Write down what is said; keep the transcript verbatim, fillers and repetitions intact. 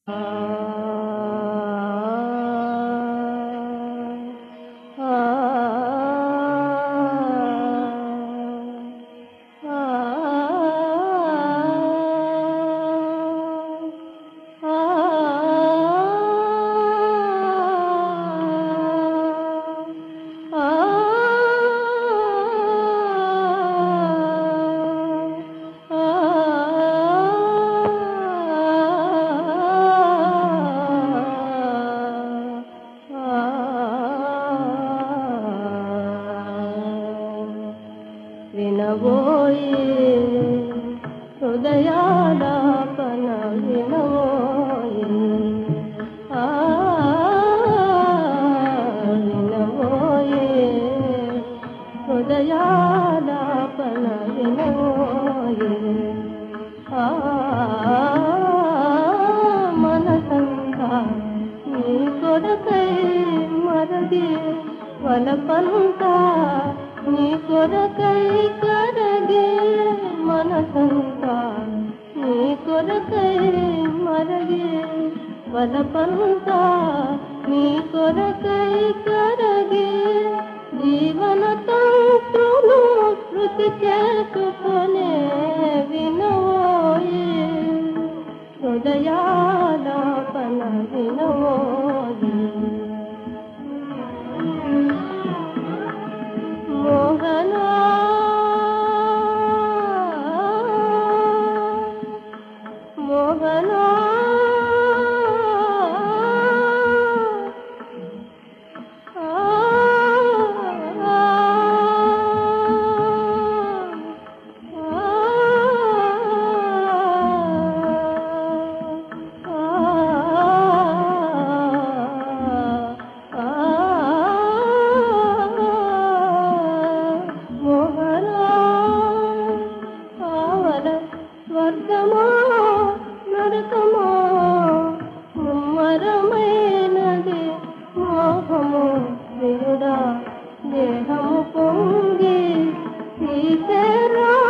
వినవోయే హృదయాలాపన వినవోయే ఆ వినవోయే హృదయాలాపన వినవోయే ఆ మనసంతా నీ కొరకై మరగి వలపంతా నీ కొరకై కరగే మనసంతా నీ కొరకై మరగే వలపంతా నీ కొరకై కరగే జీవన తంత్రులు శృతి చేసుకునే వినవోయే హృదయాలాపన వినవోయే మోహనా మోహనా స్వర్గమో నరకమో ముమ్మరమైనది మోహము విరుడా దేహము పొంగి తీసేరా